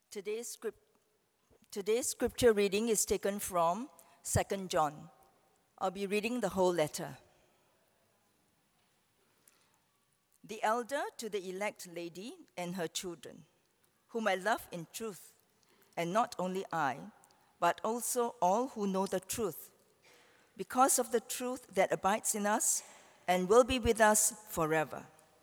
Today's scripture reading is taken from 2 John. I'll be reading the whole letter. The elder to the elect lady and her children, whom I love in truth, and not only I, but also all who know the truth, because of the truth that abides in us and will be with us forever.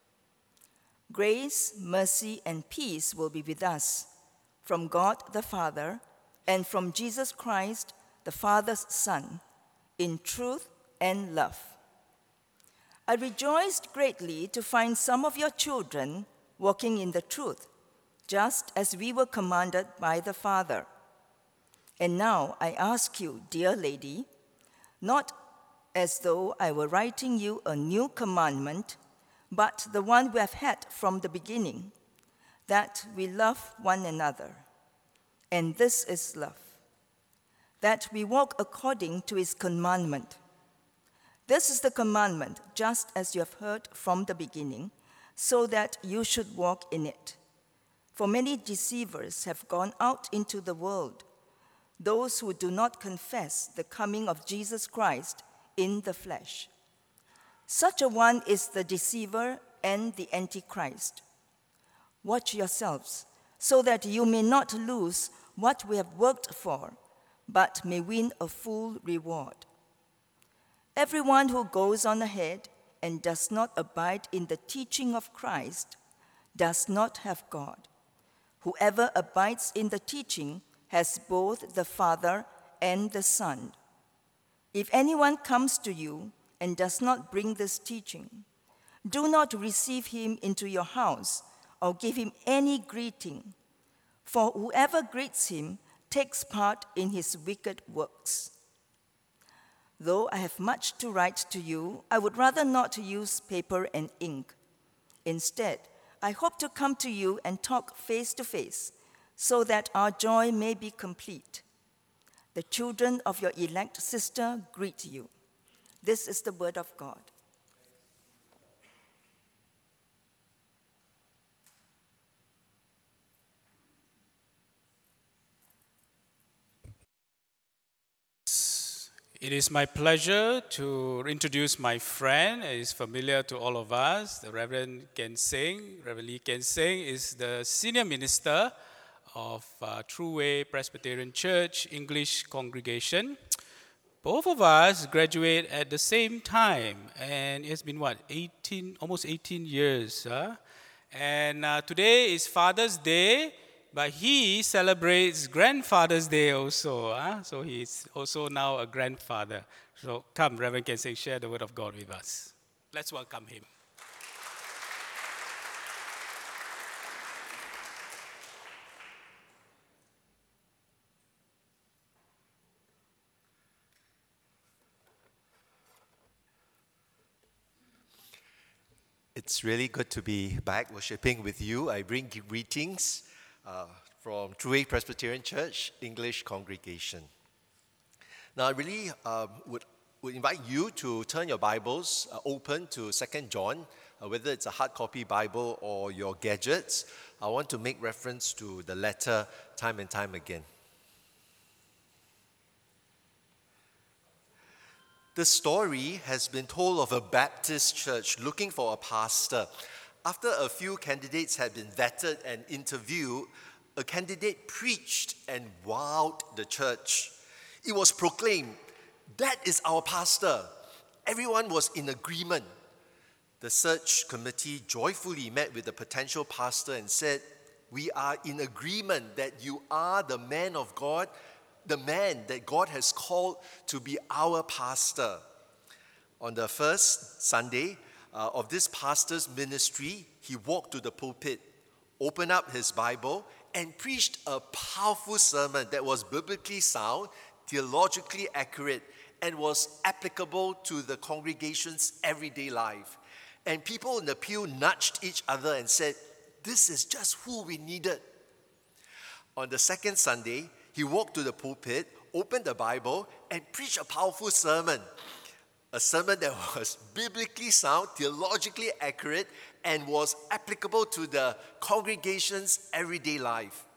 Grace, mercy, and peace will be with us from God the Father and from Jesus Christ, the Father's Son, in truth and love. I rejoiced greatly to find some of your children walking in the truth, just as we were commanded by the Father. And now I ask you, dear lady, not as though I were writing you a new commandment, but the one we have had from the beginning, that we love one another. And this is love, that we walk according to his commandment. This is the commandment, just as you have heard from the beginning, so that you should walk in it. For many deceivers have gone out into the world, those who do not confess the coming of Jesus Christ in the flesh. Such a one is the deceiver and the Antichrist. Watch yourselves, so that you may not lose what we have worked for, but may win a full reward. Everyone who goes on ahead and does not abide in the teaching of Christ does not have God. Whoever abides in the teaching has both the Father and the Son. If anyone comes to you and does not bring this teaching, do not receive him into your house or give him any greeting, for whoever greets him takes part in his wicked works. Though I have much to write to you, I would rather not use paper and ink. Instead, I hope to come to you and talk face to face, so that our joy may be complete. The children of your elect sister greet you. This is the word of God. It is my pleasure to introduce my friend. He is familiar to all of us, the Reverend Ken Seng. Reverend Lee Ken Seng is the senior minister of True Way Presbyterian Church English congregation. Both of us graduate at the same time, and it's been almost 18 years. And today is Father's Day, but he celebrates Grandfather's Day also. So he's also now a grandfather. So come, Reverend Ken Seng, share the word of God with us. Let's welcome him. It's really good to be back worshiping with you. I bring greetings from True Way Presbyterian Church English congregation. Now, I really would invite you to turn your Bibles open to 2 John, whether it's a hard copy Bible or your gadgets. I want to make reference to the letter time and time again. The story has been told of a Baptist church looking for a pastor. After a few candidates had been vetted and interviewed, a candidate preached and wowed the church. It was proclaimed, "That is our pastor." Everyone was in agreement. The search committee joyfully met with the potential pastor and said, "We are in agreement that you are the man of God, the man that God has called to be our pastor." On the first Sunday of this pastor's ministry, he walked to the pulpit, opened up his Bible, and preached a powerful sermon that was biblically sound, theologically accurate, and was applicable to the congregation's everyday life. And people in the pew nudged each other and said, "This is just who we needed." On the second Sunday, he walked to the pulpit, opened the Bible, and preached a powerful sermon. A sermon that was biblically sound, theologically accurate, and was applicable to the congregation's everyday life.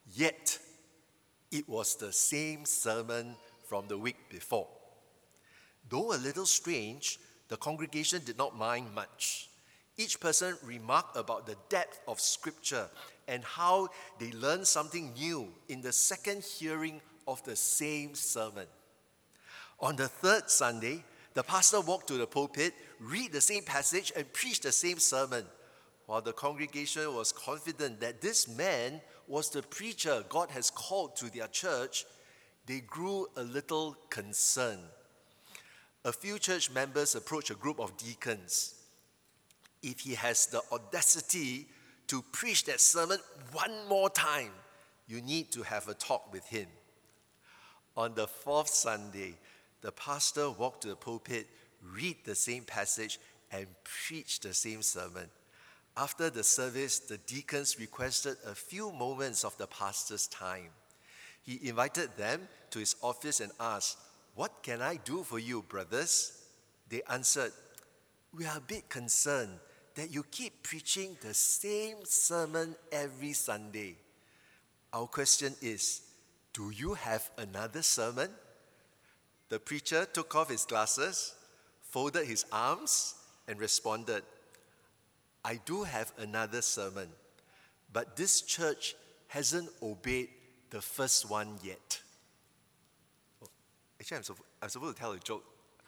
Yet, it was the same sermon from the week before. Though a little strange, the congregation did not mind much. Each person remarked about the depth of Scripture and how they learned something new in the second hearing of the same sermon. On the third Sunday, the pastor walked to the pulpit, read the same passage, and preached the same sermon. While the congregation was confident that this man was the preacher God has called to their church, they grew a little concerned. A few church members approached a group of deacons. If he has the audacity to preach that sermon one more time, you need to have a talk with him. On the fourth Sunday, the pastor walked to the pulpit, read the same passage, and preached the same sermon. After the service, the deacons requested a few moments of the pastor's time. He invited them to his office and asked, "What can I do for you, brothers?" They answered, "We are a bit concerned that you keep preaching the same sermon every Sunday. Our question is, do you have another sermon?" The preacher took off his glasses, folded his arms, and responded, "I do have another sermon, but this church hasn't obeyed the first one yet." Oh, actually, I'm supposed to tell a joke.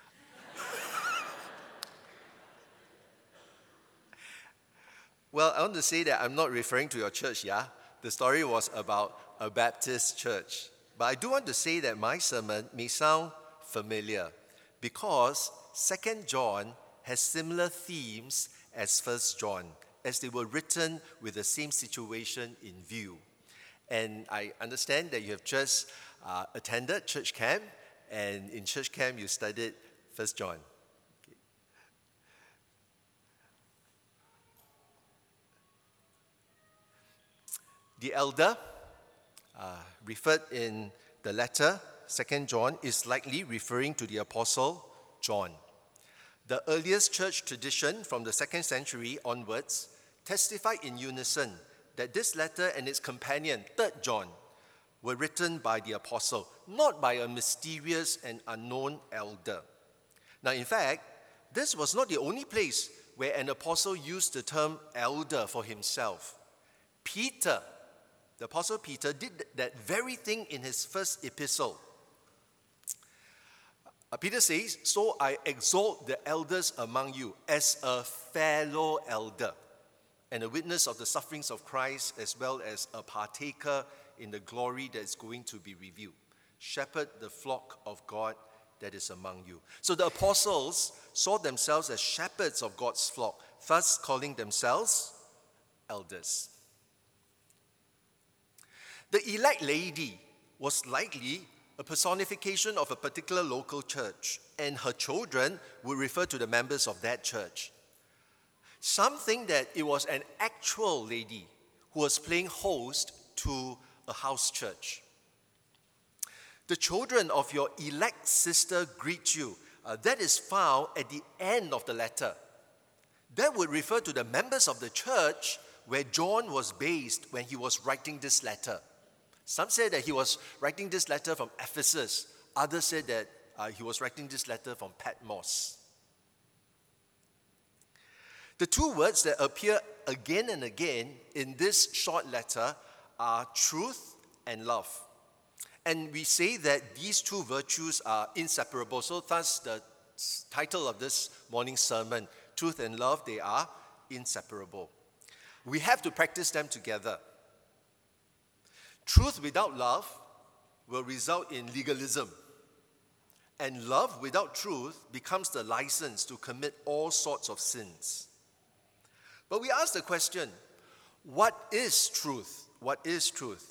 Well, I want to say that I'm not referring to your church, yeah? The story was about a Baptist church. But I do want to say that my sermon may sound familiar because 2 John has similar themes as 1 John, as they were written with the same situation in view. And I understand that you have just attended church camp, and in church camp you studied 1 John. Okay. The elder referred in the letter, 2 John, is likely referring to the apostle John. The earliest church tradition from the 2nd century onwards testified in unison that this letter and its companion, 3 John, were written by the apostle, not by a mysterious and unknown elder. Now, in fact, this was not the only place where an apostle used the term elder for himself. Peter, the apostle Peter, did that very thing in his first epistle. Peter says, "So I exalt the elders among you as a fellow elder and a witness of the sufferings of Christ, as well as a partaker in the glory that is going to be revealed. Shepherd the flock of God that is among you." So the apostles saw themselves as shepherds of God's flock, thus calling themselves elders. The elect lady was likely a personification of a particular local church, and her children would refer to the members of that church. Some think that it was an actual lady who was playing host to a house church. "The children of your elect sister greet you." That is found at the end of the letter. That would refer to the members of the church where John was based when he was writing this letter. Some say that he was writing this letter from Ephesus. Others said that he was writing this letter from Patmos. The two words that appear again and again in this short letter are truth and love. And we say that these two virtues are inseparable. So thus the title of this morning's sermon, Truth and Love, they are inseparable. We have to practice them together. Truth without love will result in legalism. And love without truth becomes the license to commit all sorts of sins. But we ask the question, what is truth? What is truth?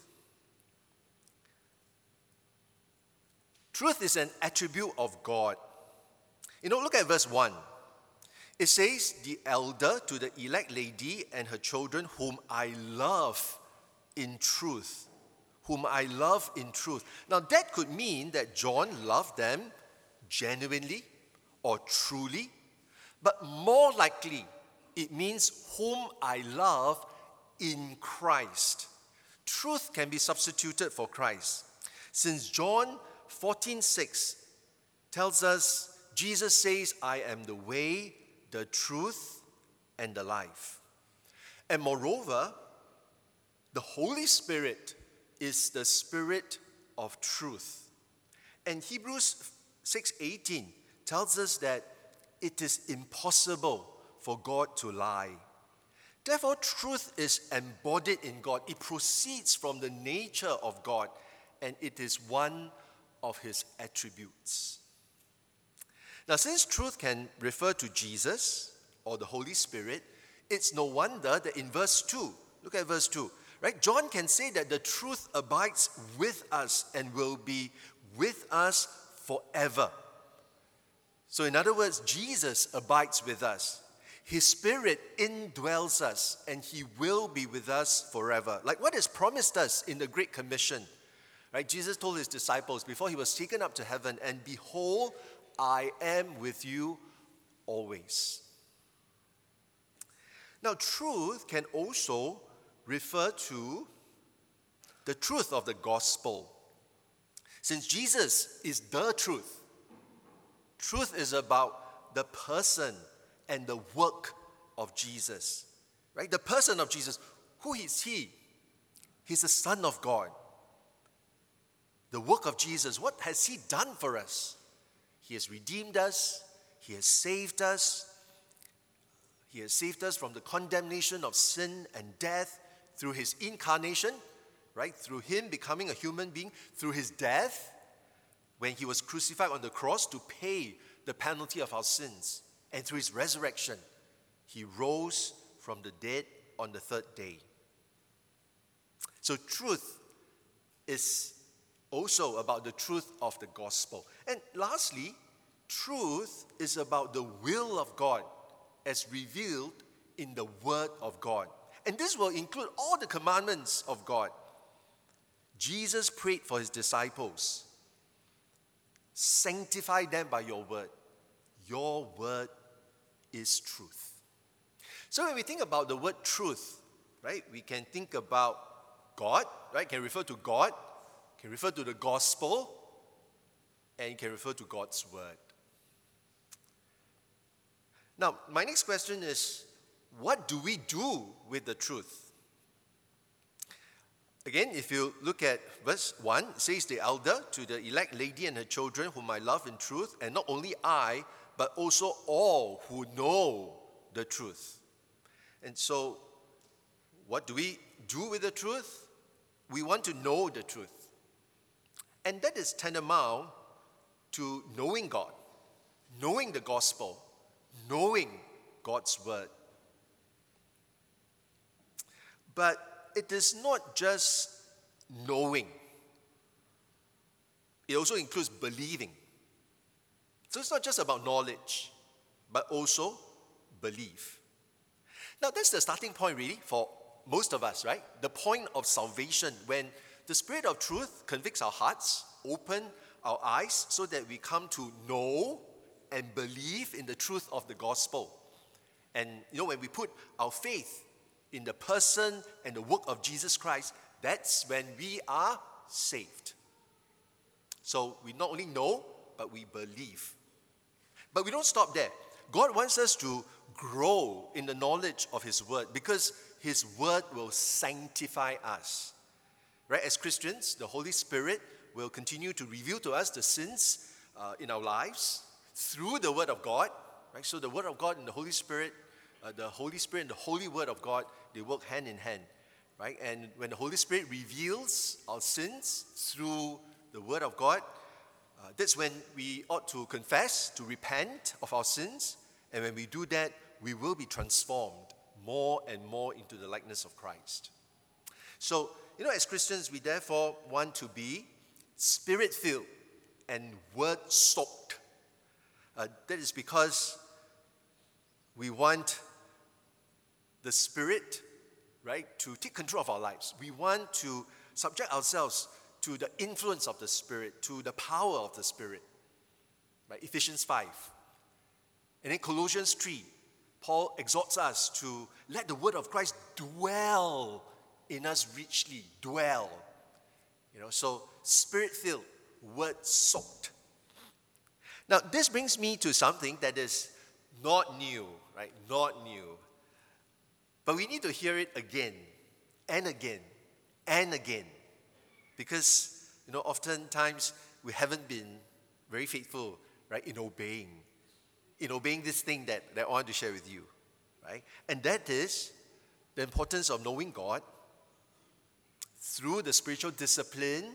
Truth is an attribute of God. Look at verse 1. It says, "The elder to the elect lady and her children, whom I love in truth." Whom I love in truth. Now that could mean that John loved them genuinely or truly, but more likely it means whom I love in Christ. truth can be substituted for Christ. Since John 14:6 tells us, Jesus says, I am the way, the truth, and the life. And moreover, the Holy Spirit is the Spirit of truth. And Hebrews 6:18 tells us that it is impossible for God to lie. Therefore, truth is embodied in God. It proceeds from the nature of God, and it is one of his attributes. Now, since truth can refer to Jesus or the Holy Spirit, it's no wonder that in verse 2, look at verse 2, right? John can say that the truth abides with us and will be with us forever. So in other words, Jesus abides with us. His Spirit indwells us, and he will be with us forever. Like what is promised us in the Great Commission, right? Jesus told his disciples before he was taken up to heaven, and behold, I am with you always. Now, truth can also refer to the truth of the gospel. Since Jesus is the truth, truth is about the person and the work of Jesus, right? The person of Jesus. Who is he? He's the Son of God. The work of Jesus, what has he done for us? He has redeemed us. He has saved us. He has saved us from the condemnation of sin and death through his incarnation, right? Through him becoming a human being, through his death, when he was crucified on the cross to pay the penalty of our sins. And through his resurrection, he rose from the dead on the third day. So truth is also about the truth of the gospel. And lastly, truth is about the will of God as revealed in the Word of God. And this will include all the commandments of God. Jesus prayed for his disciples, sanctify them by your word. Your word is truth. So when we think about the word truth, right, we can think about God, right, can refer to God, can refer to the gospel, and can refer to God's word. Now, my next question is, what do we do with the truth? Again, if you look at verse 1, it says, the elder to the elect lady and her children whom I love in truth, and not only I, but also all who know the truth. And so, what do we do with the truth? We want to know the truth. And that is tantamount to knowing God, knowing the gospel, knowing God's word. But it is not just knowing. It also includes believing. So it's not just about knowledge, but also belief. Now that's the starting point really for most of us, right? The point of salvation, when the Spirit of truth convicts our hearts, open our eyes so that we come to know and believe in the truth of the gospel. And when we put our faith in the person and the work of Jesus Christ, that's when we are saved. So we not only know, but we believe. But we don't stop there. God wants us to grow in the knowledge of his word, because his word will sanctify us. Right? As Christians, the Holy Spirit will continue to reveal to us the sins in our lives through the word of God. Right? So the word of God and the Holy Spirit and the Holy Word of God, they work hand in hand, right? And when the Holy Spirit reveals our sins through the Word of God, that's when we ought to confess, to repent of our sins. And when we do that, we will be transformed more and more into the likeness of Christ. So, as Christians, we therefore want to be Spirit-filled and Word-soaked. That is because we want the Spirit, right, to take control of our lives. We want to subject ourselves to the influence of the Spirit, to the power of the Spirit. Right? Ephesians 5. And in Colossians 3, Paul exhorts us to let the word of Christ dwell in us richly, dwell. So Spirit-filled, word-soaked. Now, this brings me to something that is not new, right? Not new. But we need to hear it again and again and again. Because, oftentimes we haven't been very faithful, right, in obeying this thing that I want to share with you, right? And that is the importance of knowing God through the spiritual discipline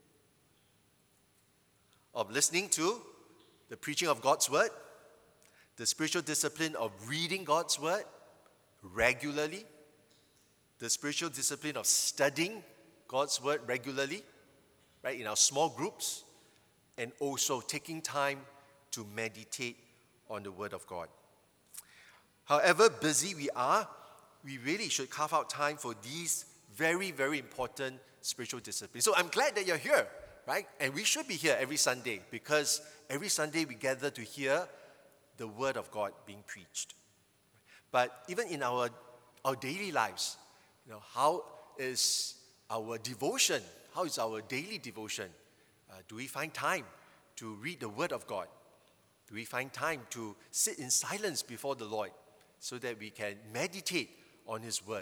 of listening to the preaching of God's word, the spiritual discipline of reading God's word regularly, the spiritual discipline of studying God's word regularly, right, in our small groups, and also taking time to meditate on the word of God. However busy we are, we really should carve out time for these very, very important spiritual disciplines. So I'm glad that you're here, right? And we should be here every Sunday, because every Sunday we gather to hear the word of God being preached. But even in our daily lives, how is our devotion? How is our daily devotion? Do we find time to read the word of God? Do we find time to sit in silence before the Lord so that we can meditate on His word?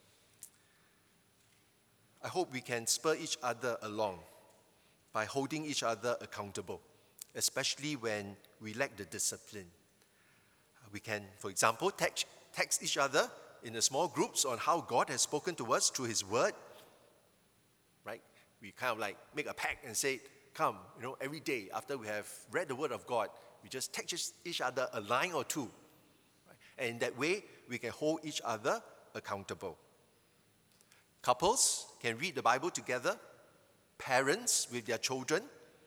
I hope we can spur each other along by holding each other accountable, especially when we lack the discipline. We can, for example, text each other in the small groups on how God has spoken to us through His word, right? We kind of like make a pact and say, come, every day after we have read the word of God, we just text each other a line or two. Right? And in that way, we can hold each other accountable. Couples can read the Bible together, parents with their children.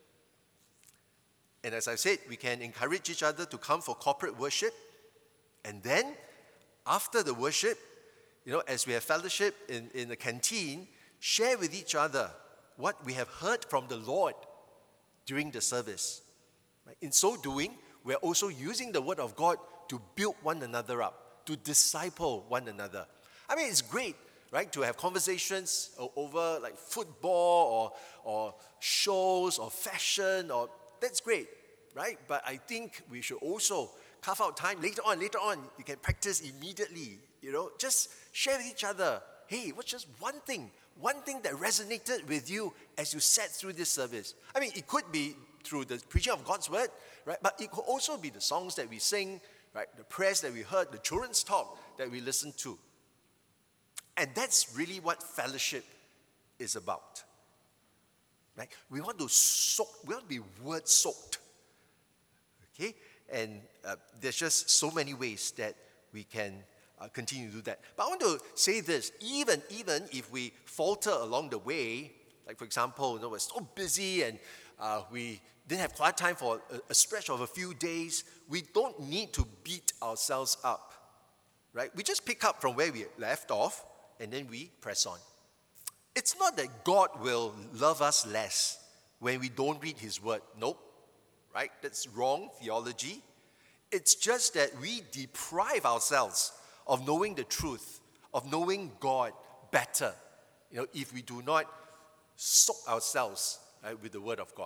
And as I said, we can encourage each other to come for corporate worship. And then, after the worship, as we have fellowship in the canteen, share with each other what we have heard from the Lord during the service. Right? In so doing, we're also using the word of God to build one another up, to disciple one another. I mean, it's great, right, to have conversations over like football or shows or fashion, that's great, right? But I think we should also carve out time later on. You can practice immediately, just share with each other. Hey, what's just one thing that resonated with you as you sat through this service? I mean, it could be through the preaching of God's word, right? But it could also be the songs that we sing, right? The prayers that we heard, the children's talk that we listened to. And that's really what fellowship is about, right? We want to be word soaked, okay? And there's just so many ways that we can continue to do that. But I want to say this, even if we falter along the way, like for example, we're so busy and we didn't have quiet time for a stretch of a few days, we don't need to beat ourselves up, right? We just pick up from where we left off and then we press on. It's not that God will love us less when we don't read His word. Nope, right? That's wrong theology. It's just that we deprive ourselves of knowing the truth, of knowing God better, if we do not soak ourselves with the word of God.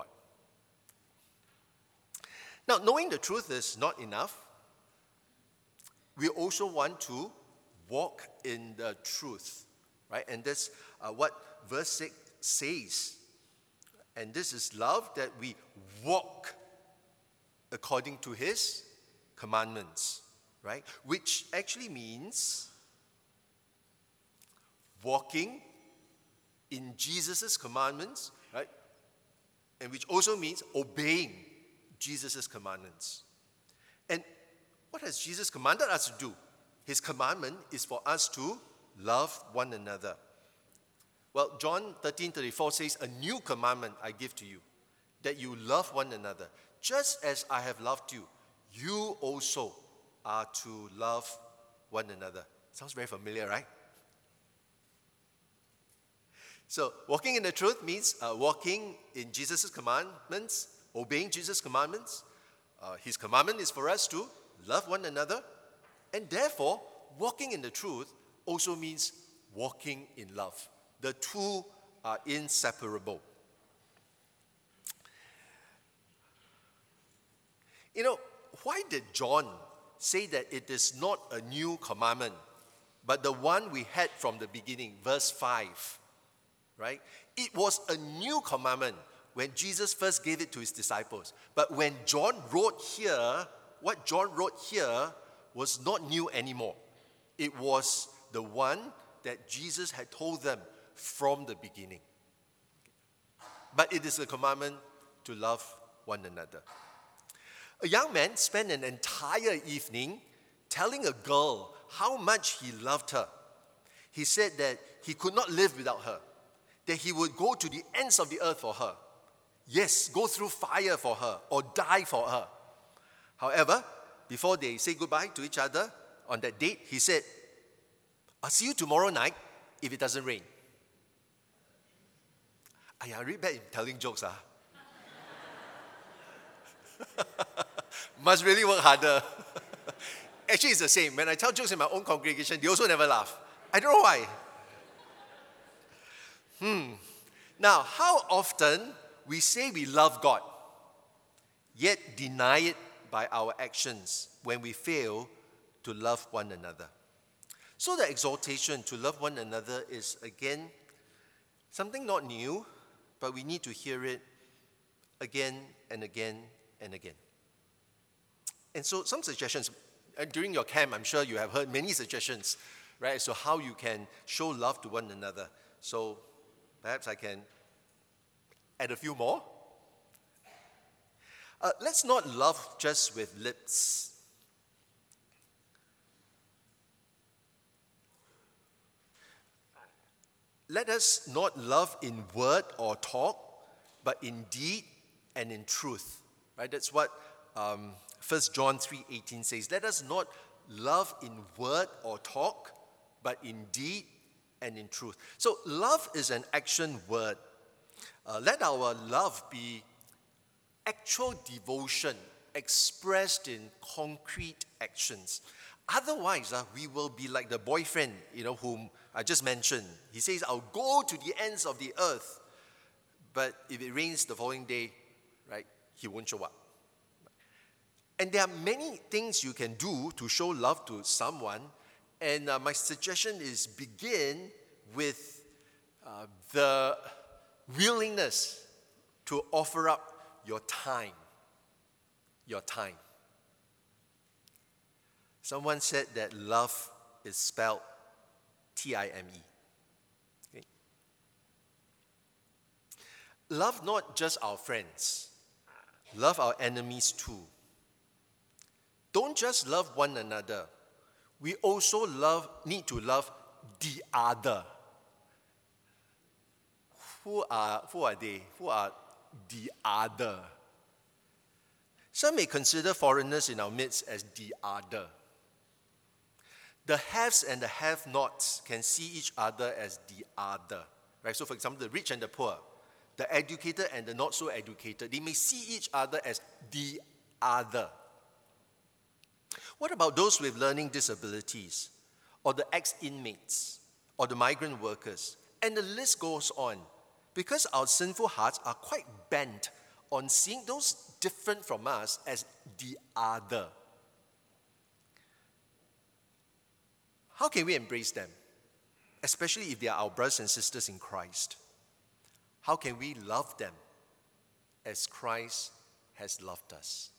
Now, knowing the truth is not enough. We also want to walk in the truth, right? And that's what verse 6 says. And this is love, that we walk according to His commandments, right? Which actually means walking in Jesus' commandments, right? And which also means obeying Jesus' commandments. And what has Jesus commanded us to do? His commandment is for us to love one another. Well, John 13:34 says, a new commandment I give to you, that you love one another. Just as I have loved you, you also are to love one another. Sounds very familiar, right? So, walking in the truth means walking in Jesus' commandments, obeying Jesus' commandments. His commandment is for us to love one another. And therefore, walking in the truth also means walking in love. The two are inseparable. You know, why did John say that it is not a new commandment, but the one we had from the beginning, verse 5, right? It was a new commandment when Jesus first gave it to his disciples. But when John wrote here, what John wrote here was not new anymore. It was the one that Jesus had told them from the beginning. But it is a commandment to love one another. A young man spent an entire evening telling a girl how much he loved her. He said that he could not live without her, that he would go to the ends of the earth for her. Yes, go through fire for her or die for her. However, before they say goodbye to each other on that date, he said, I'll see you tomorrow night if it doesn't rain. I really bad in telling jokes. Must really work harder. Actually, it's the same. When I tell jokes in my own congregation, they also never laugh. I don't know why. Now, how often we say we love God, yet deny it by our actions when we fail to love one another? So the exhortation to love one another is, again, something not new, but we need to hear it again and again and again. And so some suggestions. During your camp, I'm sure you have heard many suggestions, right? So how you can show love to one another. So perhaps I can add a few more. Let's not love just with lips. Let us not love in word or talk, but in deed and in truth. Right? That's what 1 John 3:18 says. Let us not love in word or talk, but in deed and in truth. So love is an action word. Let our love be actual devotion expressed in concrete actions. Otherwise, we will be like the boyfriend, whom I just mentioned. He says, I'll go to the ends of the earth. But if it rains the following day, right, he won't show up. And there are many things you can do to show love to someone. And my suggestion is begin with the willingness to offer up your time. Your time. Someone said that love is spelled T-I-M-E. Okay? Love not just our friends. Love our enemies too. Don't just love one another. We also need to love the other. Who are they? Who are the other? Some may consider foreigners in our midst as the other. The haves and the have-nots can see each other as the other. Right? So for example, the rich and the poor, the educated and the not so educated, they may see each other as the other. What about those with learning disabilities, or the ex-inmates, or the migrant workers? And the list goes on. Because our sinful hearts are quite bent on seeing those different from us as the other. How can we embrace them? Especially if they are our brothers and sisters in Christ. How can we love them as Christ has loved us?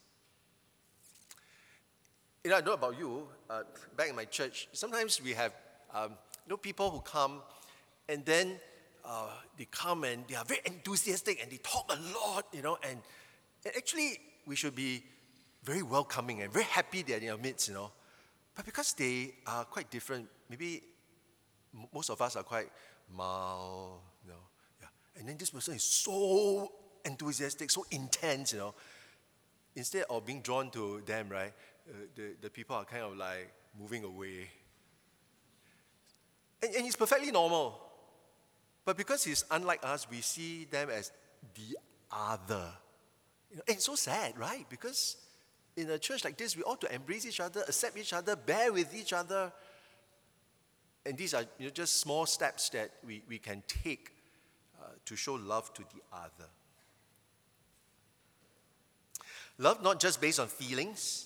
I don't know about you, back in my church, sometimes we have people who come and then they come and they are very enthusiastic and they talk a lot, and actually we should be very welcoming and very happy they're in our midst, But because they are quite different, maybe most of us are quite mild, And then this person is so enthusiastic, so intense, Instead of being drawn to them, right, the people are kind of like moving away. And he's perfectly normal. But because he's unlike us, we see them as the other. And it's so sad, right? Because in a church like this, we ought to embrace each other, accept each other, bear with each other. And these are just small steps that we can take to show love to the other. Love not just based on feelings,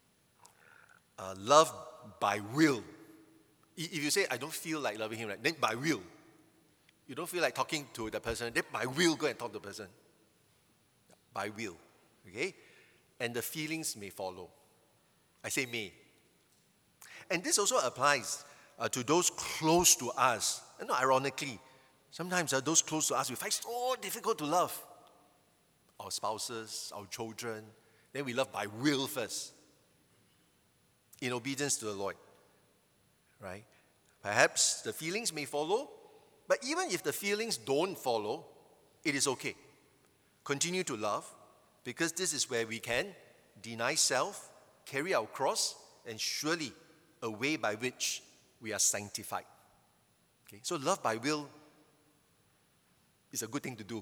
love by will. If you say, I don't feel like loving him, right, then by will. You don't feel like talking to the person, then by will go and talk to the person. By will, okay? And the feelings may follow. I say may. And this also applies to those close to us. And not ironically, sometimes those close to us we find so difficult to love. Our spouses, our children, then we love by will first, in obedience to the Lord, right? Perhaps the feelings may follow, but even if the feelings don't follow, it is okay. Continue to love, because this is where we can deny self, carry our cross, and surely a way by which we are sanctified. Okay? So love by will is a good thing to do.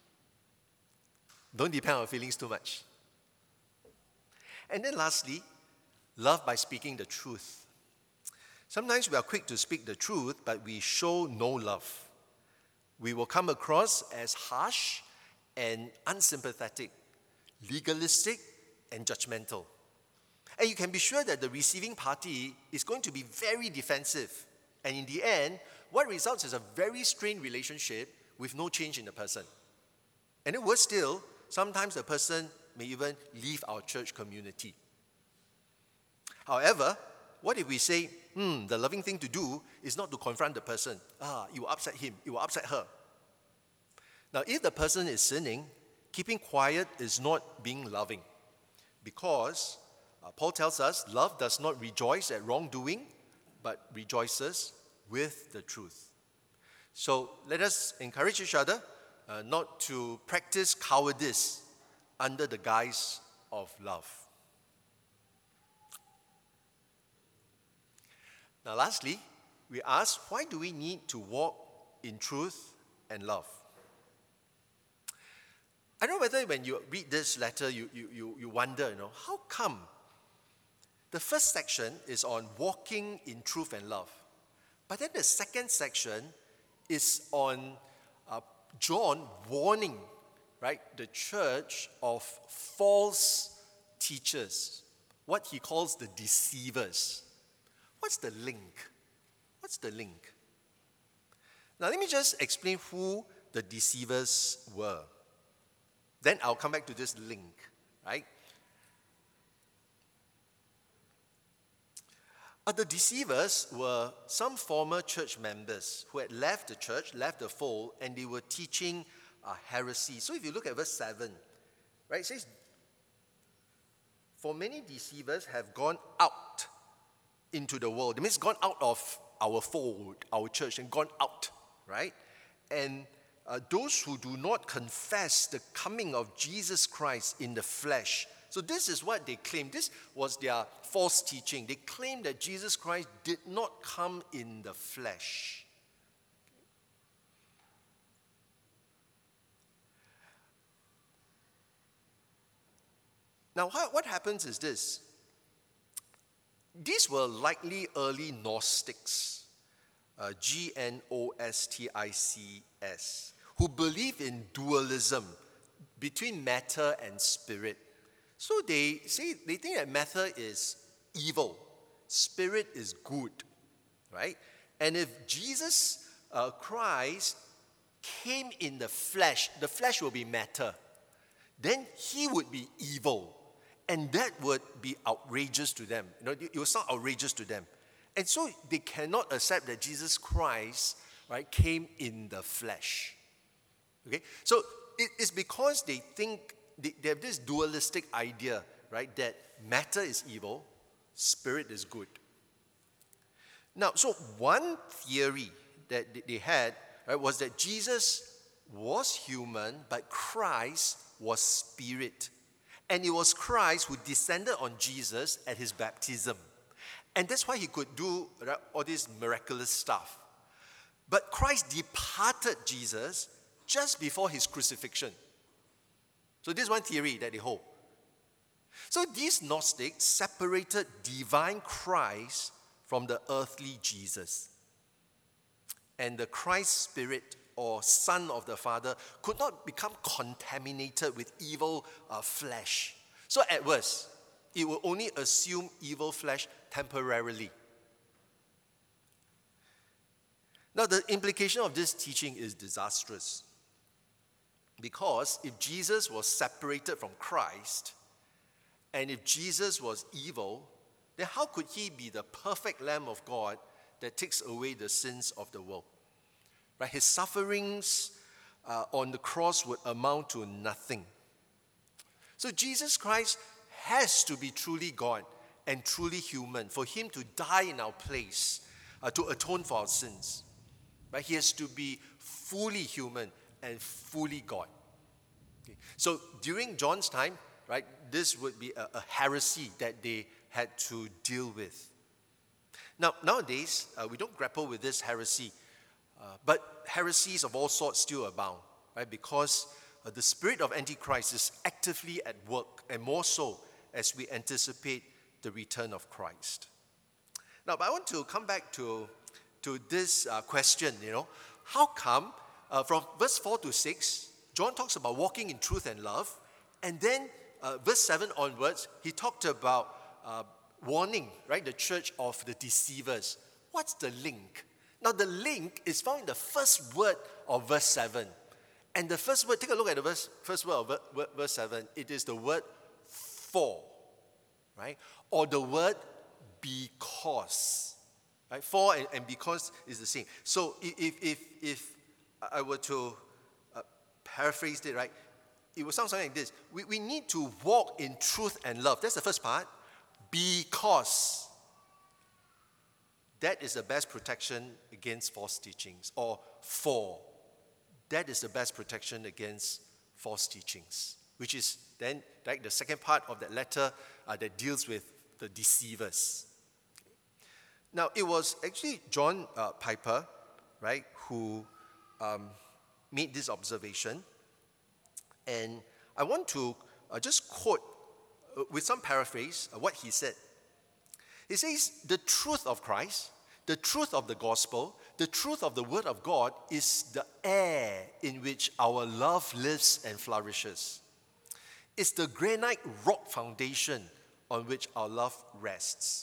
Don't depend on feelings too much. And then lastly, love by speaking the truth. Sometimes we are quick to speak the truth, but we show no love. We will come across as harsh and unsympathetic, legalistic and judgmental. And you can be sure that the receiving party is going to be very defensive. And in the end, what results is a very strained relationship with no change in the person. And then worse still, sometimes the person may even leave our church community. However, what if we say, the loving thing to do is not to confront the person. You will upset him, you will upset her. Now, if the person is sinning, keeping quiet is not being loving. Because Paul tells us, love does not rejoice at wrongdoing, but rejoices with the truth. So let us encourage each other not to practice cowardice under the guise of love. Now lastly, we ask, why do we need to walk in truth and love? I don't know whether when you read this letter, you wonder, how come? The first section is on walking in truth and love. But then the second section is on John warning, right, the church of false teachers, what he calls the deceivers. What's the link? What's the link? Now let me just explain who the deceivers were. Then I'll come back to this link, right? The deceivers were some former church members who had left the church, left the fold, and they were teaching heresy. So if you look at verse 7, right, it says, for many deceivers have gone out into the world. It means gone out of our fold, our church, and gone out, right? And those who do not confess the coming of Jesus Christ in the flesh. So this is what they claimed. This was their false teaching. They claimed that Jesus Christ did not come in the flesh. Now, what happens is this. These were likely early Gnostics, Gnostics, who believe in dualism between matter and spirit. So they think that matter is evil, spirit is good, right? And if Jesus Christ came in the flesh will be matter, then he would be evil. And that would be outrageous to them. It would sound outrageous to them. And so they cannot accept that Jesus Christ, right, came in the flesh. Okay? So it's because they think, they have this dualistic idea, right, that matter is evil, spirit is good. Now, so one theory that they had, right, was that Jesus was human, but Christ was spirit. And it was Christ who descended on Jesus at his baptism. And that's why he could do all this miraculous stuff. But Christ departed Jesus just before his crucifixion. So this is one theory that they hold. So these Gnostics separated divine Christ from the earthly Jesus. and the Christ Spirit or Son of the Father could not become contaminated with evil flesh. So at worst, it will only assume evil flesh temporarily. Now, the implication of this teaching is disastrous. Because if Jesus was separated from Christ, and if Jesus was evil, then how could he be the perfect Lamb of God that takes away the sins of the world? Right? His sufferings on the cross would amount to nothing. So Jesus Christ has to be truly God and truly human for him to die in our place, to atone for our sins. Right? He has to be fully human and fully God. Okay. So during John's time, right, this would be a heresy that they had to deal with. Now, nowadays, we don't grapple with this heresy, but heresies of all sorts still abound, right? Because the spirit of Antichrist is actively at work, and more so as we anticipate the return of Christ. Now, but I want to come back to this question, how come from verse 4 to 6, John talks about walking in truth and love, and then verse 7 onwards, he talked about warning, right, the church of the deceivers. What's the link? Now, the link is found in the first word of verse 7. And the first word, take a look at the first word of verse 7. It is the word for, right? Or the word because. Right? For and because is the same. So if I were to paraphrase it, right, it would sound something like this. We need to walk in truth and love. That's the first part. Because that is the best protection against false teachings. Or for that is the best protection against false teachings. Which is then like the second part of that letter that deals with the deceivers. Now, it was actually John Piper, right, who made this observation. And I want to just quote, with some paraphrase, what he said. He says, the truth of Christ, the truth of the gospel, the truth of the word of God is the air in which our love lives and flourishes. It's the granite rock foundation on which our love rests.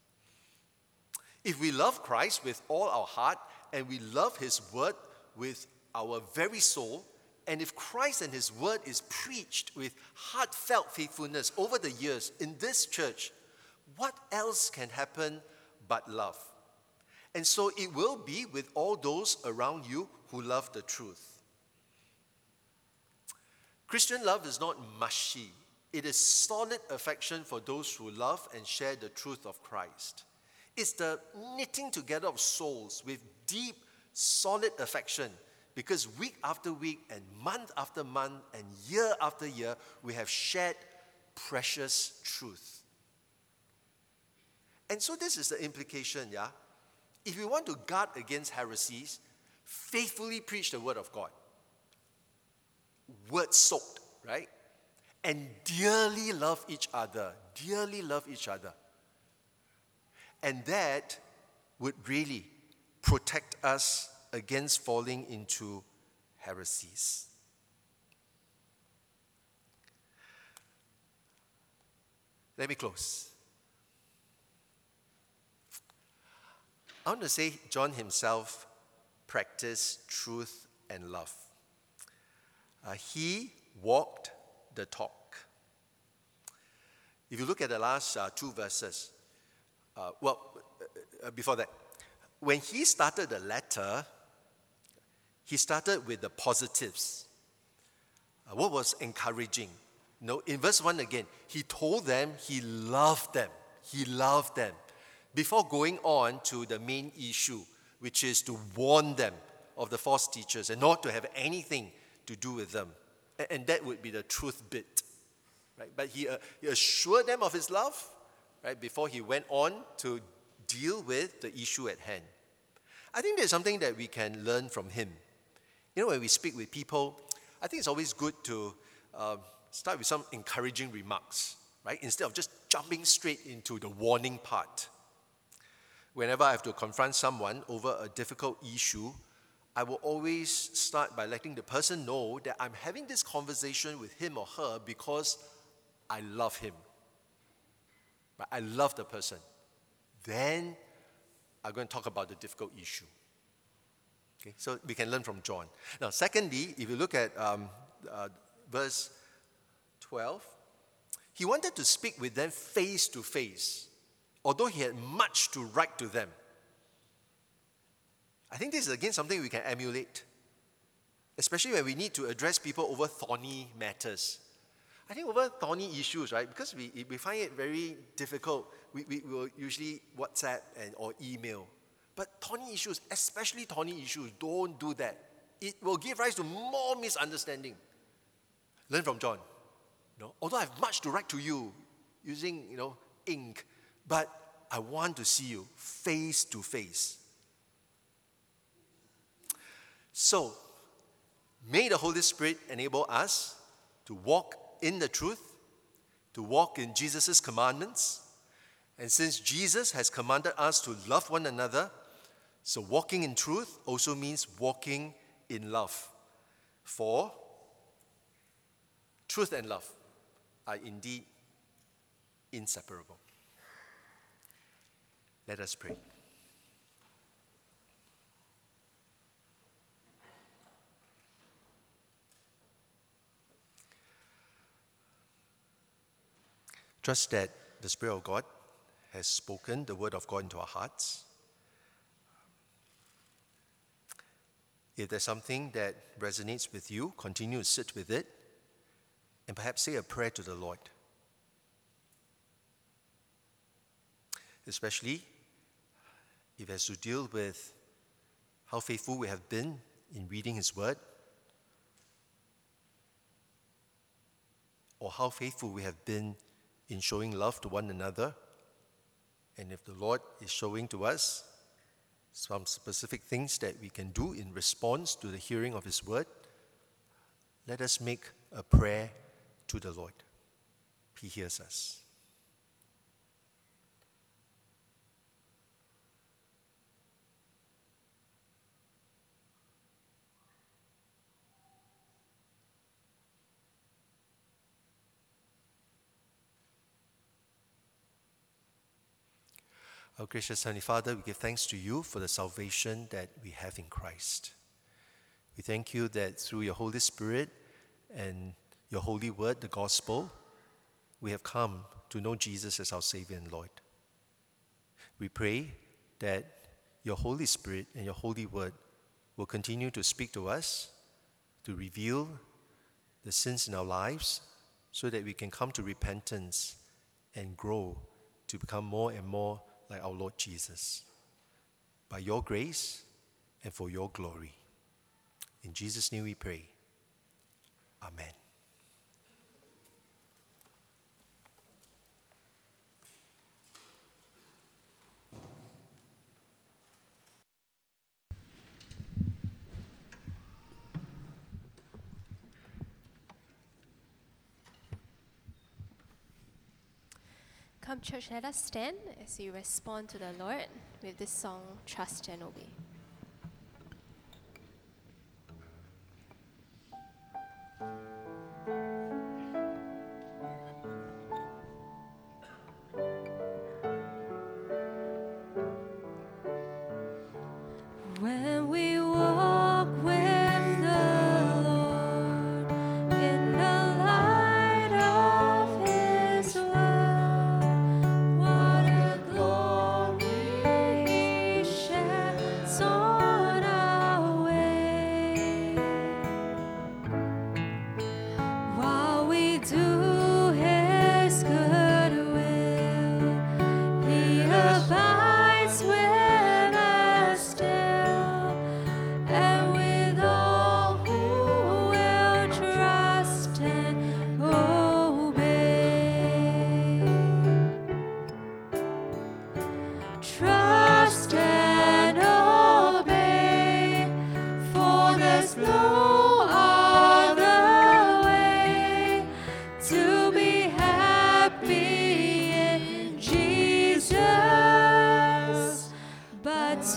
If we love Christ with all our heart and we love his word with our very soul, and if Christ and his word is preached with heartfelt faithfulness over the years in this church, what else can happen but love? And so it will be with all those around you who love the truth. Christian love is not mushy. It is solid affection for those who love and share the truth of Christ. It's the knitting together of souls with deep, solid affection, because week after week and month after month and year after year, we have shared precious truth. And so this is the implication, yeah? If we want to guard against heresies, faithfully preach the word of God. Word soaked, right? And dearly love each other. Dearly love each other. And that would really protect us against falling into heresies. Let me close. I want to say John himself practiced truth and love. He walked the talk. If you look at the last two verses, before that, when he started the letter, he started with the positives. What was encouraging? In verse 1 again, he told them he loved them. He loved them. Before going on to the main issue, which is to warn them of the false teachers and not to have anything to do with them. And that would be the truth bit. Right? But he assured them of his love, right, before he went on to deal with the issue at hand. I think there's something that we can learn from him. When we speak with people, I think it's always good to start with some encouraging remarks, right? Instead of just jumping straight into the warning part. Whenever I have to confront someone over a difficult issue, I will always start by letting the person know that I'm having this conversation with him or her because I love him. But I love the person. Then I'm going to talk about the difficult issue. Okay, so we can learn from John. Now, secondly, if you look at verse 12, he wanted to speak with them face to face, although he had much to write to them. I think this is again something we can emulate, especially when we need to address people over thorny matters. I think over thorny issues, right, because we find it very difficult, we will usually WhatsApp or email. But thorny issues, especially thorny issues, don't do that. It will give rise to more misunderstanding. Learn from John. Although I have much to write to you using ink, but I want to see you face to face. So, may the Holy Spirit enable us to walk in the truth, to walk in Jesus' commandments. And since Jesus has commanded us to love one another, so walking in truth also means walking in love. For truth and love are indeed inseparable. Let us pray. Trust that the Spirit of God has spoken the word of God into our hearts. If there's something that resonates with you, continue to sit with it and perhaps say a prayer to the Lord. Especially if it has to deal with how faithful we have been in reading His word, or how faithful we have been in showing love to one another. And if the Lord is showing to us some specific things that we can do in response to the hearing of His word, let us make a prayer to the Lord. He hears us. Our gracious Heavenly Father, we give thanks to you for the salvation that we have in Christ. We thank you that through your Holy Spirit and your holy word, the gospel, we have come to know Jesus as our Savior and Lord. We pray that your Holy Spirit and your holy word will continue to speak to us, to reveal the sins in our lives, so that we can come to repentance and grow to become more and more like our Lord Jesus. By your grace and for your glory. In Jesus' name we pray. Amen. Come, church, let us stand as we respond to the Lord with this song, Trust and Obey. When we walk with the Lord in the light of His word, what a glory He sheds on our way. While we do His good will, He abides with us still.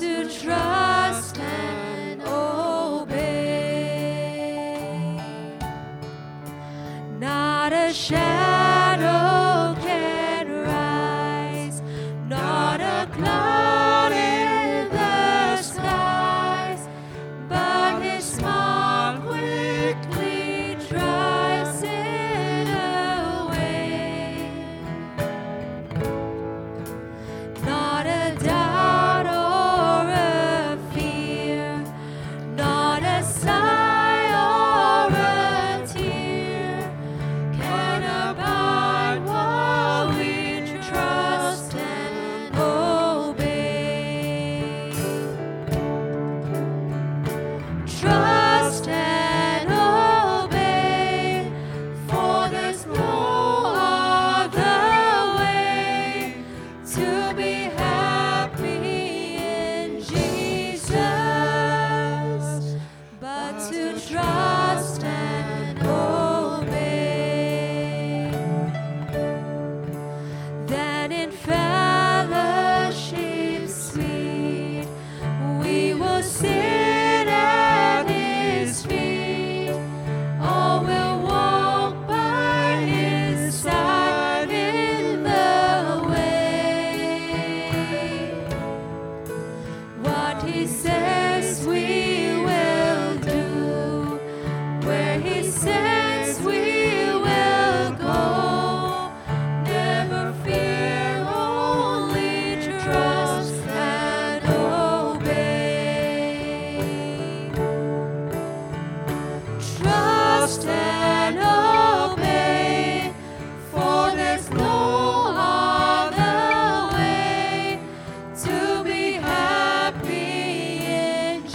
to trust and obey. Not a shadow can rise, not a cloud in the skies, but His smile quickly drives it away. Not a doubt or a fear, not a sigh or a tear can abide while we trust and obey. Trust and obey, for there's no other way to be happy in Jesus, but to trust and obey. Then in fellowship sweet, we will sit at His feet. All will walk by His side in the way. What He says we will do, where He says we will go. Never fear, only trust and obey. Trust and obey, for there's no other way to be happy in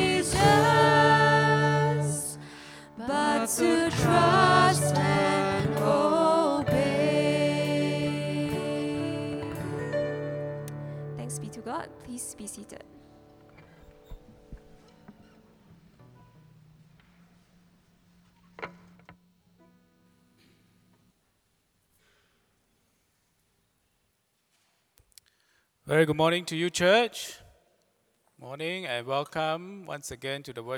Jesus, but to trust and obey. Thanks be to God. Please be seated. Very good morning to you, church. Morning and welcome once again to the worship